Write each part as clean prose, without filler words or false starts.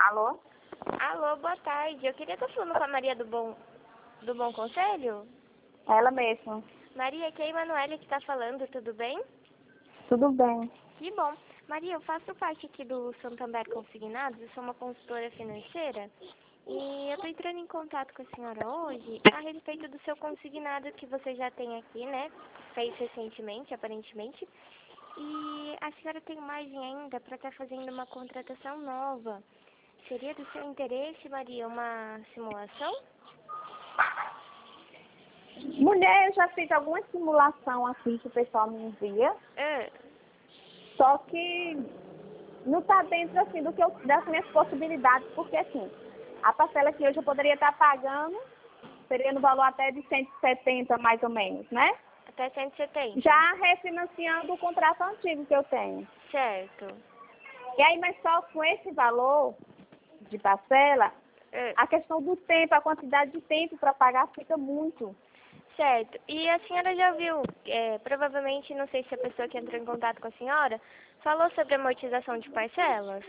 Alô? Alô, boa tarde. Eu queria estar falando com a Maria do Bom Conselho. Ela mesma. Maria, aqui é a Emanuele que está falando, tudo bem? Tudo bem. Que bom. Maria, eu faço parte aqui do Santander Consignados, eu sou uma consultora financeira e eu estou entrando em contato com a senhora hoje a respeito do seu consignado que você já tem aqui, né? Fez recentemente, aparentemente. E a senhora tem margem ainda para estar fazendo uma contratação nova. Seria do seu interesse, Maria, uma simulação? Mulher, eu já fiz alguma simulação assim que o pessoal me envia, só que não está dentro assim das minhas possibilidades, porque assim, a parcela que hoje eu poderia estar pagando seria no valor até de 170 mais ou menos, né? Até 170. Já refinanciando o contrato antigo que eu tenho. Certo. E aí, mas só com esse valor de parcela, a questão do tempo, a quantidade de tempo para pagar fica muito. Certo. E a senhora já viu, provavelmente, não sei se a pessoa que entrou em contato com a senhora, falou sobre amortização de parcelas?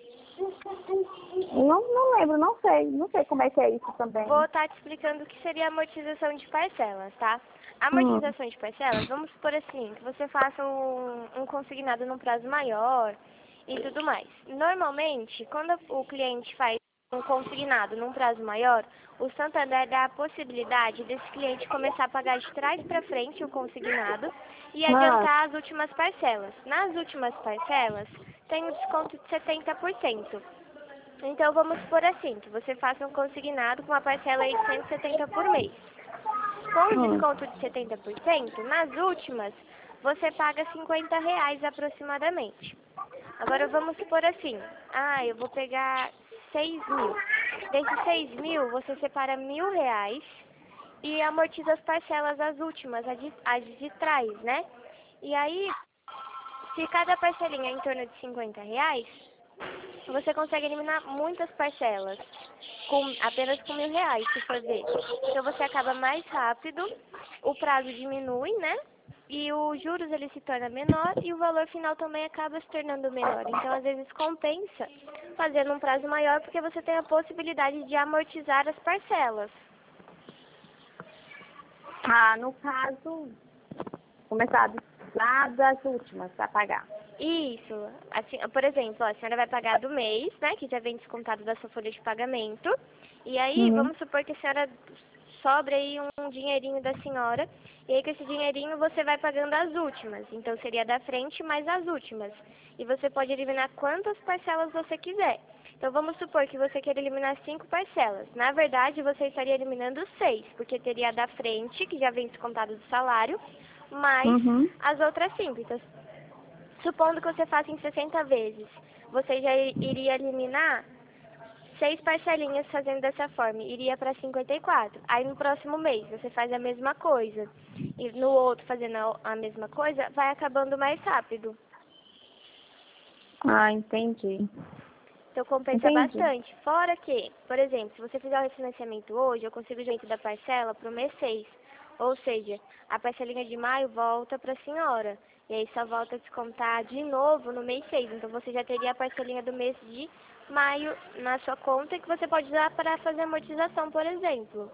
Não lembro, não sei como é que é isso também. Vou estar te explicando o que seria amortização de parcelas, tá? Amortização de parcelas, vamos supor assim, que você faça um consignado num prazo maior e tudo mais. Normalmente, quando o cliente faz um consignado num prazo maior, o Santander dá a possibilidade desse cliente começar a pagar de trás para frente o consignado e adiantar as últimas parcelas. Nas últimas parcelas, tem um desconto de 70%. Então, vamos supor assim, que você faça um consignado com uma parcela aí de 170 por mês. Com o desconto de 70%, nas últimas, você paga R$ 50 aproximadamente. Agora, vamos supor assim, eu vou pegar 6 mil. Desses 6 mil, você separa R$ 1.000 e amortiza as parcelas, as últimas, as de trás, né? E aí, se cada parcelinha é em torno de R$ 50, você consegue eliminar muitas parcelas, apenas com R$ 1.000, se for ver. Então você acaba mais rápido, o prazo diminui, né? E os juros ele se torna menor e o valor final também acaba se tornando menor. Então às vezes compensa fazer num prazo maior porque você tem a possibilidade de amortizar as parcelas. No caso, começar lá das últimas para pagar. Isso. Assim, por exemplo, a senhora vai pagar do mês, né, que já vem descontado da sua folha de pagamento. E aí, vamos supor que a senhora sobra aí um dinheirinho da senhora. E aí, com esse dinheirinho, você vai pagando as últimas. Então, seria da frente mais as últimas. E você pode eliminar quantas parcelas você quiser. Então, vamos supor que você quer eliminar 5 parcelas. Na verdade, você estaria eliminando 6, porque teria a da frente, que já vem descontado do salário, mais as outras 5. Então, supondo que você faça em 60 vezes, você já iria eliminar 6 parcelinhas fazendo dessa forma, iria para 54. Aí no próximo mês você faz a mesma coisa, e no outro fazendo a mesma coisa, vai acabando mais rápido. Entendi. Então compensa bastante. Fora que, por exemplo, se você fizer o refinanciamento hoje, eu consigo o jeito da parcela para o mês 6. Ou seja, a parcelinha de maio volta para a senhora. E aí só volta a descontar de novo no mês 6. Então você já teria a parcelinha do mês de maio na sua conta que você pode usar para fazer amortização, por exemplo.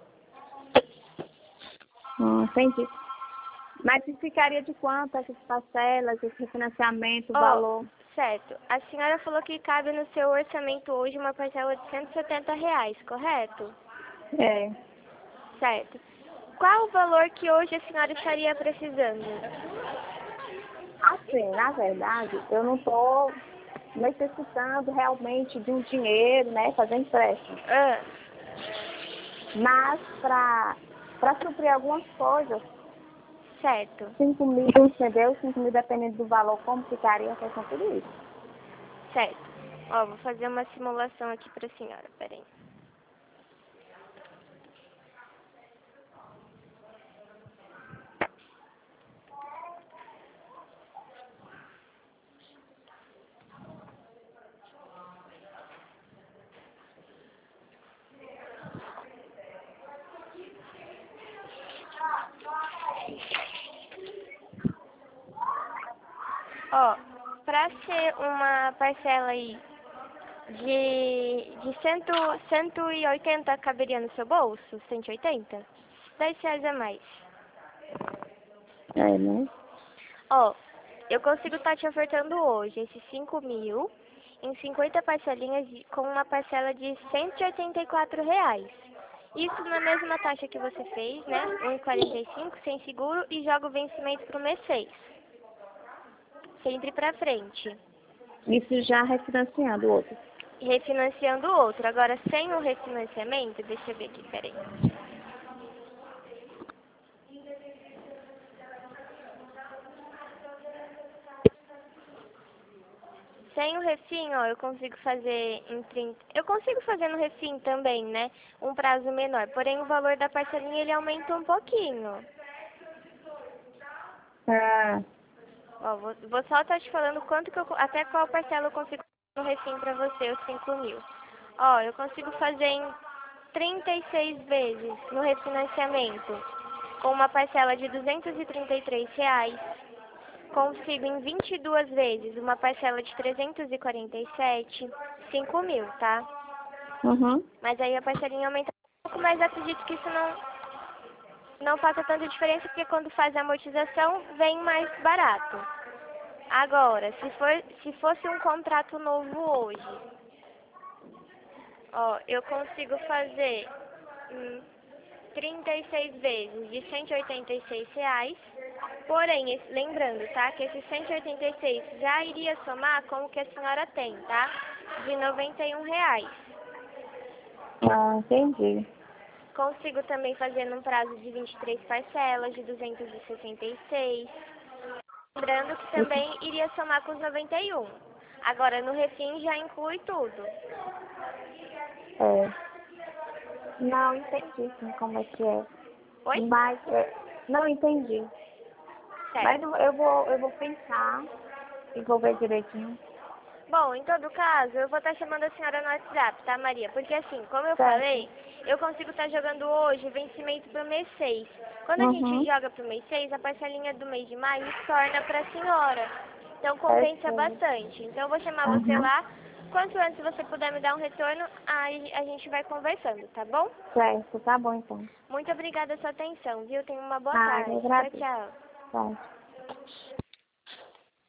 Entendi. Mas ficaria de quanto essas parcelas, esse refinanciamento, o valor? Certo. A senhora falou que cabe no seu orçamento hoje uma parcela de R$ 170, correto? É. Certo. Qual o valor que hoje a senhora estaria precisando? Assim, na verdade, eu não estou necessitando realmente de um dinheiro, né, fazer empréstimo. Mas para suprir algumas coisas, Certo. 5 mil, entendeu? 5 mil dependendo do valor, como ficaria a questão tudo isso. Certo. Vou fazer uma simulação aqui para a senhora, peraí. Para ser uma parcela aí De 180 caberia no seu bolso? 180? R$ 10 a mais. É, né? Ó, eu consigo estar te ofertando hoje esses 5.000 em 50 parcelinhas com uma parcela de R$ 184. Isso na mesma taxa que você fez, né? 1,45 sem seguro e joga o vencimento para o mês 6. Sempre para frente. Isso já refinanciando o outro. Refinanciando o outro. Agora, sem o refinanciamento, deixa eu ver aqui, peraí. Sem o refim, ó, eu consigo fazer em 30... Eu consigo fazer no refim também, né? Um prazo menor. Porém, o valor da parcelinha, ele aumenta um pouquinho. Tá. Ó, vou só estar te falando quanto que até qual parcela eu consigo no refim pra você, os 5.000. Ó, eu consigo fazer em 36 vezes no refinanciamento, com uma parcela de R$ 233. Consigo em 22 vezes uma parcela de 347, 5.000, tá? Uhum. Mas aí a parcelinha aumenta um pouco, mas acredito que isso não faça tanta diferença, porque quando faz a amortização, vem mais barato. Agora, se fosse um contrato novo hoje, ó, eu consigo fazer 36 vezes de R$ 186. Porém, lembrando, tá, que esses 186 já iria somar com o que a senhora tem, tá? De R$ 91. Ah, entendi. Consigo também fazer num prazo de 23 parcelas de 266. Lembrando que também iria somar com os 91. Agora, no refim já inclui tudo. É. Não, entendi sim como é que é. Oi? Mas, não entendi. Mas Certo. eu vou pensar e vou ver direitinho. Bom, em todo caso, eu vou estar chamando a senhora no WhatsApp, tá, Maria? Porque assim, como eu Certo. falei, eu consigo estar jogando hoje o vencimento pro mês 6. Quando a gente Uhum. joga pro mês 6, a parcelinha do mês de maio torna pra senhora. Então É compensa sim. bastante. Então eu vou chamar você Uhum. lá. Quanto antes você puder me dar um retorno, aí a gente vai conversando, tá bom? Certo, tá bom então. Muito obrigada pela sua atenção, viu? Tenha uma boa Ah, eu tarde. Tchau, agradeço. tchau. Tá.